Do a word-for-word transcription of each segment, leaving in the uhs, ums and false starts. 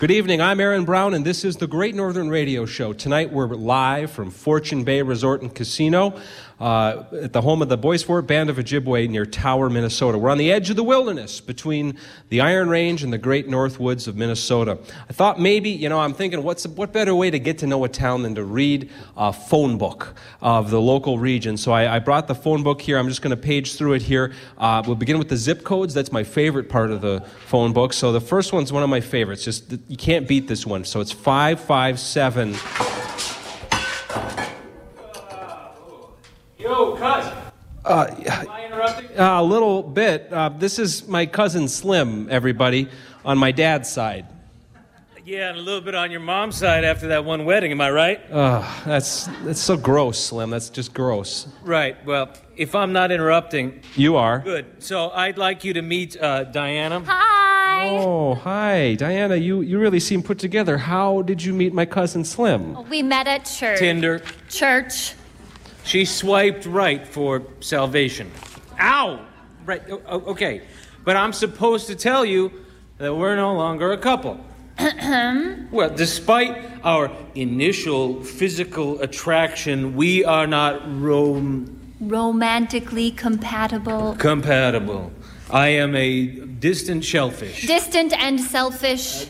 Good evening, I'm Aaron Brown, and this is the Great Northern Radio Show. Tonight we're live from Fortune Bay Resort and Casino uh, at the home of the Bois Forte Band of Ojibwe near Tower, Minnesota. We're on the edge of the wilderness between the Iron Range and the Great North Woods of Minnesota. I thought maybe, you know, I'm thinking, what's what better way to get to know a town than to read a phone book of the local region. So I, I brought the phone book here. I'm just going to page through it here. Uh, we'll begin with the zip codes. That's my favorite part of the phone book. So the first one's one of my favorites. Just you can't beat this one. So it's five five seven. Yo, cousin. Uh, Am I interrupting? a little bit. Uh, this is my cousin Slim, everybody, on my dad's side. Yeah, and a little bit on your mom's side after that one wedding, am I right? Uh, that's that's so gross, Slim. That's just gross. Right, well, if I'm not interrupting, You are. good. So I'd like you to meet uh, Diana. Hi. Oh, hi. Diana, you, you really seem put together. How did you meet my cousin Slim? We met at church. Tinder. Church. She swiped right for salvation. Ow! Right, o- o- okay. But I'm supposed to tell you that we're no longer a couple. Well, despite our initial physical attraction, we are not rom... Romantically compatible. compatible. I am a distant shellfish. Distant and selfish.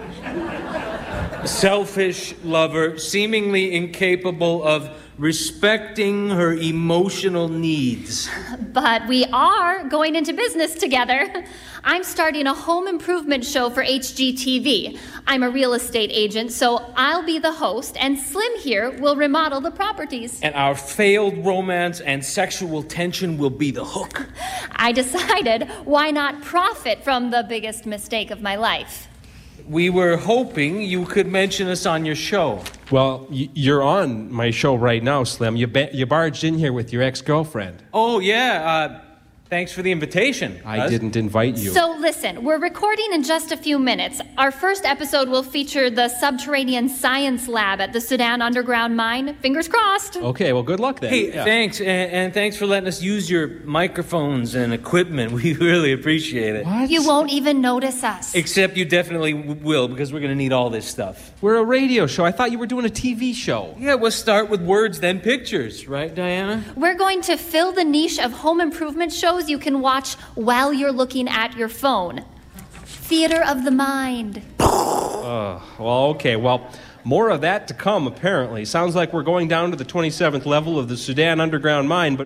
Selfish lover, seemingly incapable of respecting her emotional needs. But we are going into business together. I'm starting a home improvement show for H G T V. I'm a real estate agent, so I'll be the host, and Slim here will remodel the properties. And our failed romance and sexual tension will be the hook. I decided, why not profit from the biggest mistake of my life? We were hoping you could mention us on your show. Well, y- you're on my show right now, Slim. You ba- you barged in here with your ex-girlfriend. Oh, yeah, uh, thanks for the invitation. I Cuz. didn't invite you. So listen, we're recording in just a few minutes. Our first episode will feature the subterranean science lab at the Sudan underground mine. Fingers crossed. Okay, well, good luck then. Hey, Yeah. thanks, and, and thanks for letting us use your microphones and equipment. We really appreciate it. What? You won't even notice us. Except you definitely w- will, because we're going to need all this stuff. We're a radio show. I thought you were doing a T V show. Yeah, we'll start with words, then pictures, right, Diana? We're going to fill the niche of home improvement shows you can watch while you're looking at your phone. Theater of the mind. Uh, well, okay. Well, more of that to come, apparently. Sounds like we're going down to the twenty-seventh level of the Sudan underground mine, but